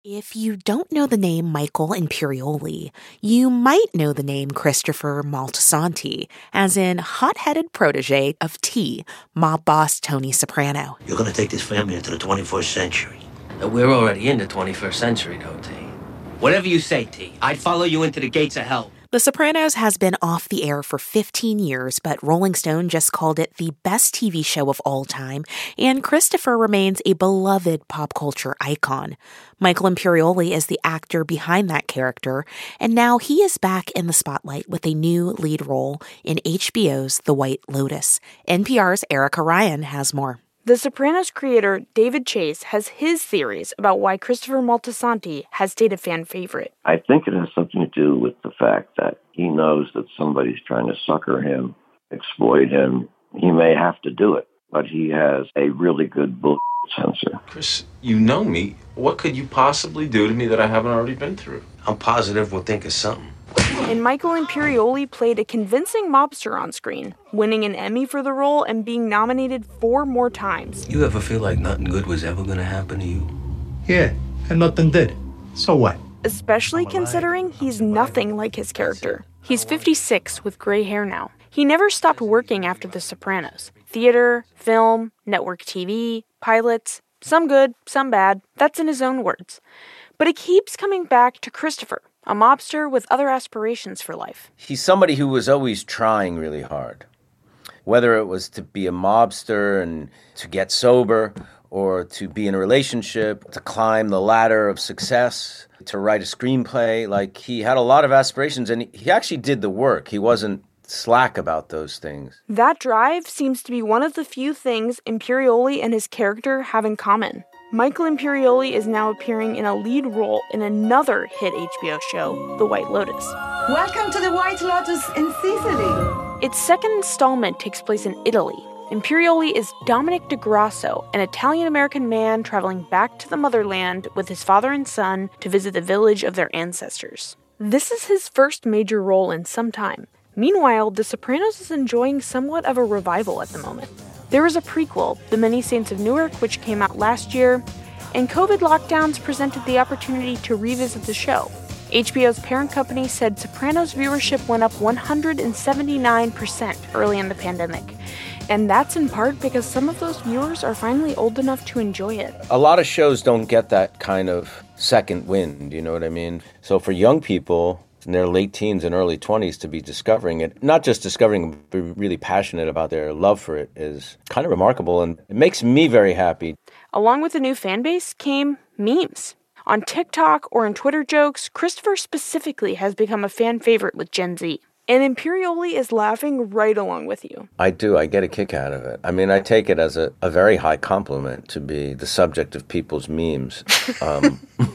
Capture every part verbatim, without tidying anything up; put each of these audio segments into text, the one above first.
If you don't know the name Michael Imperioli, you might know the name Christopher Moltisanti, as in hot-headed protege of T, mob boss Tony Soprano. You're going to take this family into the twenty-first century. We're already in the twenty-first century, though, T. Whatever you say, T. I'd follow you into the gates of hell. The Sopranos has been off the air for fifteen years, but Rolling Stone just called it the best T V show of all time, and Christopher remains a beloved pop culture icon. Michael Imperioli is the actor behind that character, and now he is back in the spotlight with a new lead role in H B O's The White Lotus. N P R's Erica Ryan has more. The Sopranos creator, David Chase, has his theories about why Christopher Moltisanti has stayed a fan favorite. I think it has something to do with the fact that he knows that somebody's trying to sucker him, exploit him. He may have to do it, but he has a really good bull sensor. Chris, you know me. What could you possibly do to me that I haven't already been through? I'm positive we'll think of something. And Michael Imperioli played a convincing mobster on screen, winning an Emmy for the role and being nominated four more times. You ever feel like nothing good was ever going to happen to you? Yeah, and nothing did. So what? Especially considering he's nothing like his character. He's fifty-six with gray hair now. He never stopped working after The Sopranos. Theater, film, network T V, pilots, some good, some bad. That's in his own words. But it keeps coming back to Christopher, a mobster with other aspirations for life. He's somebody who was always trying really hard. Whether it was to be a mobster and to get sober, or to be in a relationship, to climb the ladder of success, to write a screenplay. Like, he had a lot of aspirations, and he actually did the work. He wasn't slack about those things. That drive seems to be one of the few things Imperioli and his character have in common. Michael Imperioli is now appearing in a lead role in another hit H B O show, The White Lotus. Welcome to The White Lotus in Sicily. Its second installment takes place in Italy. Imperioli is Dominic DeGrasso, an Italian-American man traveling back to the motherland with his father and son to visit the village of their ancestors. This is his first major role in some time. Meanwhile, The Sopranos is enjoying somewhat of a revival at the moment. There was a prequel, The Many Saints of Newark, which came out last year, and COVID lockdowns presented the opportunity to revisit the show. H B O's parent company said Sopranos viewership went up one hundred seventy-nine percent early in the pandemic. And that's in part because some of those viewers are finally old enough to enjoy it. A lot of shows don't get that kind of second wind, you know what I mean? So for young people in their late teens and early twenties to be discovering it, not just discovering it, but really passionate about their love for it, is kind of remarkable, and it makes me very happy. Along with the new fan base came memes. On TikTok or in Twitter jokes, Christopher specifically has become a fan favorite with Gen Z. And Imperioli is laughing right along with you. I do. I get a kick out of it. I mean, I take it as a, a very high compliment to be the subject of people's memes. Um.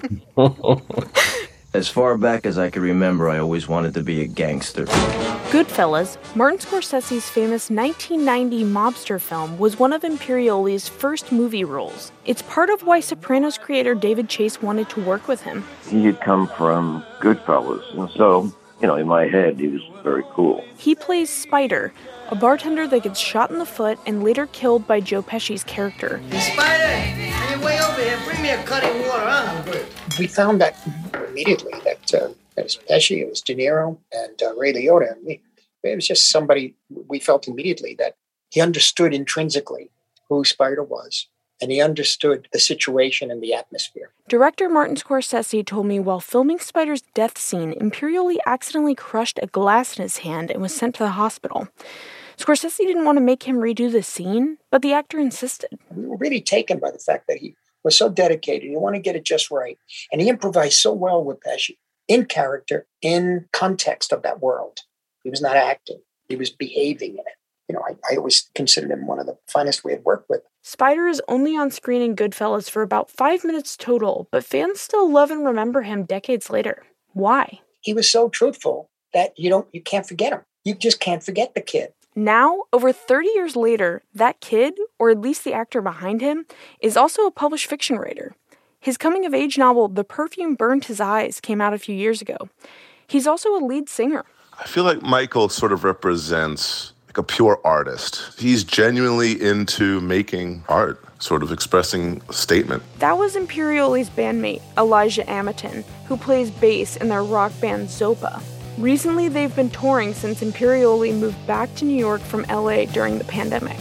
As far back as I can remember, I always wanted to be a gangster. Goodfellas, Martin Scorsese's famous nineteen ninety mobster film, was one of Imperioli's first movie roles. It's part of why Sopranos creator David Chase wanted to work with him. He had come from Goodfellas, and so, you know, in my head, he was very cool. He plays Spider, a bartender that gets shot in the foot and later killed by Joe Pesci's character. Spider, on your way over here, bring me a cutting water, huh? We found that immediately, that uh, it was Pesci, it was De Niro, and uh, Ray Liotta. And we, it was just somebody, we felt immediately that he understood intrinsically who Spider was, and he understood the situation and the atmosphere. Director Martin Scorsese told me while filming Spider's death scene, Imperioli accidentally crushed a glass in his hand and was sent to the hospital. Scorsese didn't want to make him redo the scene, but the actor insisted. We were really taken by the fact that he was so dedicated. He wanted to get it just right. And he improvised so well with Pesci, in character, in context of that world. He was not acting. He was behaving in it. You know, I, I always considered him one of the finest we had worked with. Spider is only on screen in Goodfellas for about five minutes total, but fans still love and remember him decades later. Why? He was so truthful that you don't, you can't forget him. You just can't forget the kid. Now, over thirty years later, that kid, or at least the actor behind him, is also a published fiction writer. His coming-of-age novel, The Perfume Burned His Eyes, came out a few years ago. He's also a lead singer. I feel like Michael sort of represents like a pure artist. He's genuinely into making art. sort of expressing a statement. That was Imperioli's bandmate, Elijah Amaton, who plays bass in their rock band Zopa. Recently, they've been touring since Imperioli moved back to New York from L A during the pandemic.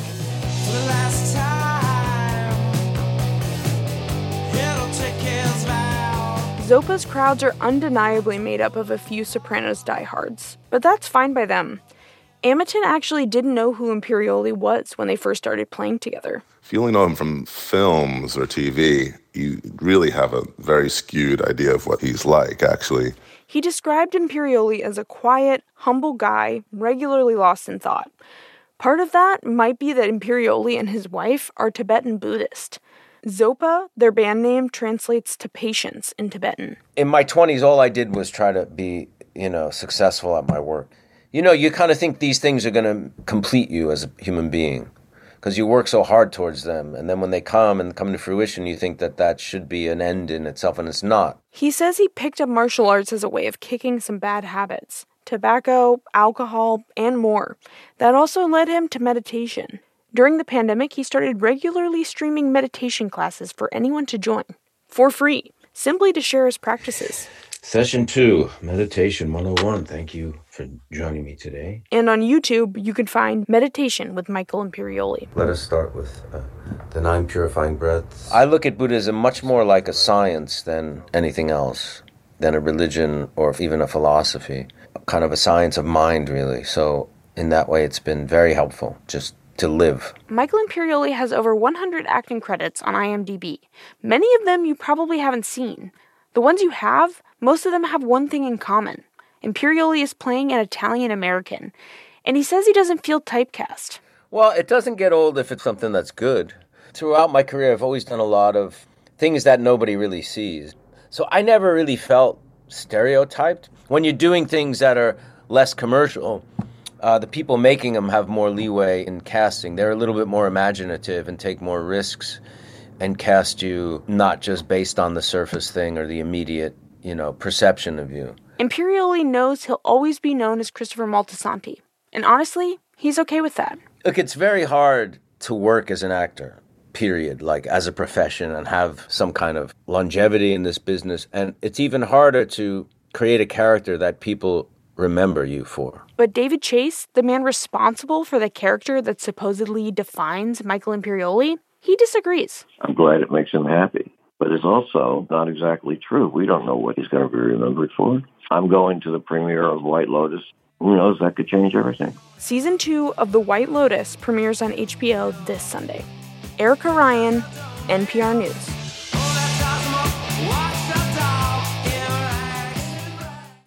Zopa's crowds are undeniably made up of a few Sopranos diehards, but that's fine by them. Amaton actually didn't know who Imperioli was when they first started playing together. If you only know him from films or T V, you really have a very skewed idea of what he's like, actually. He described Imperioli as a quiet, humble guy, regularly lost in thought. Part of that might be that Imperioli and his wife are Tibetan Buddhist. Zopa, their band name, translates to patience in Tibetan. In my twenties, all I did was try to be, you know, successful at my work. You know, you kind of think these things are going to complete you as a human being because you work so hard towards them. And then when they come and come to fruition, you think that that should be an end in itself, and it's not. He says he picked up martial arts as a way of kicking some bad habits. Tobacco, alcohol, and more. That also led him to meditation. During the pandemic, he started regularly streaming meditation classes for anyone to join, for free, simply to share his practices. Session two, Meditation one oh one. Thank you for joining me today. And on YouTube, you can find Meditation with Michael Imperioli. Let us start with uh, the nine purifying breaths. I look at Buddhism much more like a science than anything else, than a religion or even a philosophy. Kind of a science of mind, really. So in that way, it's been very helpful, just to live. Michael Imperioli has over one hundred acting credits on I M D B. Many of them you probably haven't seen. The ones you have, most of them have one thing in common. Imperioli is playing an Italian-American, and he says he doesn't feel typecast. Well, it doesn't get old if it's something that's good. Throughout my career, I've always done a lot of things that nobody really sees. So I never really felt stereotyped. When you're doing things that are less commercial, Uh, the people making them have more leeway in casting. They're a little bit more imaginative and take more risks and cast you not just based on the surface thing or the immediate, you know, perception of you. Imperioli knows he'll always be known as Christopher Moltisanti. And honestly, he's okay with that. Look, it's very hard to work as an actor, period, like as a profession and have some kind of longevity in this business. And it's even harder to create a character that people remember you for. But David Chase, the man responsible for the character that supposedly defines Michael Imperioli, he disagrees. I'm glad it makes him happy, but it's also not exactly true. We don't know what he's going to be remembered for. I'm going to the premiere of White Lotus. Who knows, that could change everything. Season two of The White Lotus premieres on H B O this Sunday. Erica Ryan, N P R News.